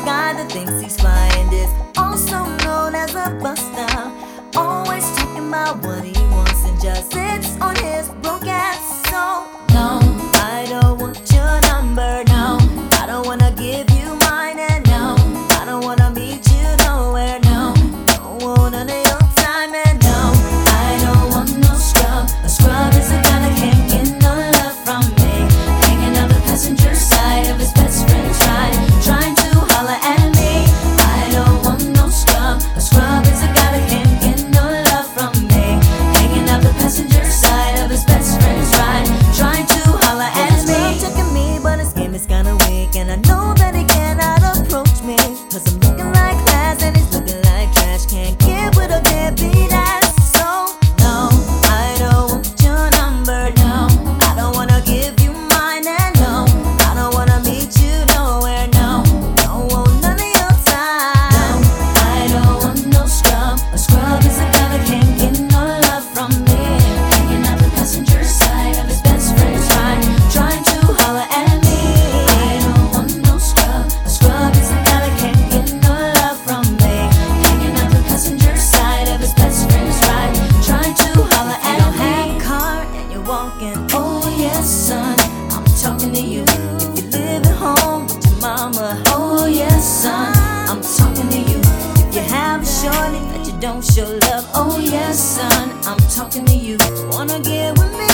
guy that thinks he's flying is also known as a buster. Always talking about what he wants and just sits on his broke ass. So no, I don't want your number. No, I don't wanna give you mine. And no, I don't wanna meet you nowhere. No, don't want none of your time. And no, I don't want no scrub. A scrub is a guy that can't get no love from me. Hanging out the passenger side of his best friend's ride, trying to holler at me. I don't want no scrub. A scrub is a guy that can't get no love from me. Hanging out the passenger side of his best friend's ride, trying to holler at me. He's checking me, but his game is kinda weak, and I know that he cannot approach me, 'cause I'm looking like class and he's looking like trash. Can't get with a deadbeat ass. So no, I don't want your number. No, I don't wanna give you mine. And no, I don't wanna meet you nowhere. No, don't want none of your time. No, I don't want no scrub. A scrub is a guy that can't get no love from me. Hanging out the passenger side of his best friend's ride, trying to holler at me. I don't want no scrub. A scrub is a guy that can't get no love from me. Hanging out the passenger side of his best friend's ride, trying to holler at me. You don't have a car and you're walking. Oh yes, son, I'm talking to you. If you live at home with your mama. Oh yes, son, I'm talking to you. If you have a shorty that you don't show love. Oh yes, son, I'm talking to you. Wanna get with me?